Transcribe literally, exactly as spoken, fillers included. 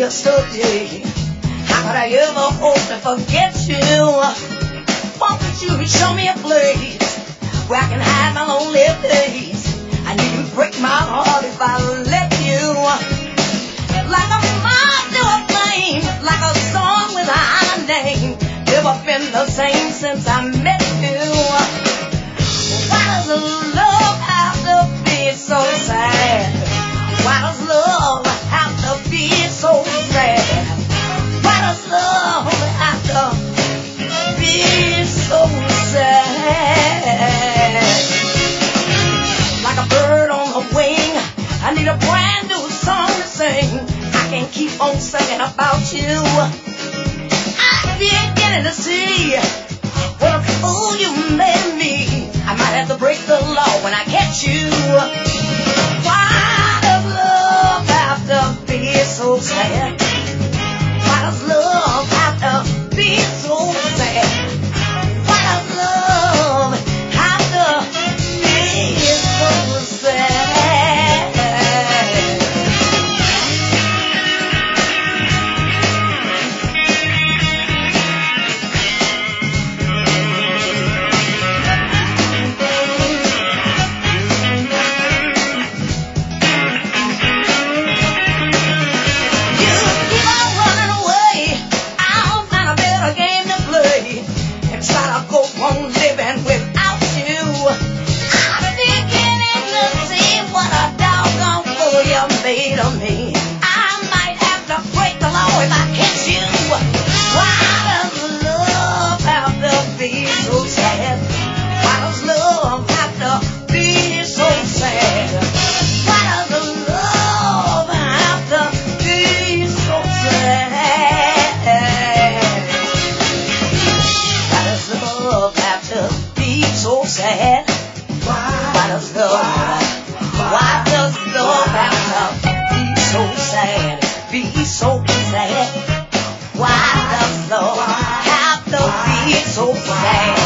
yesterday. How could I ever hope to forget you? Why don't you show me a place where I can hide my lonely face? I need you break my heart if I let you. Like a moth to a flame, like a song without a name. Never been the same since I met you. Why does love have to be so sad? Why does love have to be so sad? Why does love have to be so sad? Like a bird on the wing, I need a brand new song to sing. I can't keep on singing about you. I'm beginning to see what a fool you made me. I might have to break the law when I catch you. Why does love have to be so sad? Why does love have to be so sad? Why does love have to be so sad? Living without you, I'm beginning to see what a doggone fool you made of me. I might have to break the law if I catch you. Why does love have to be so sad? Why does love have to be so sad? Why does love have to be so sad? Why does love have to be so sad? Why does love, why does love have to be so sad? Be so sad. Why does love have to be so sad?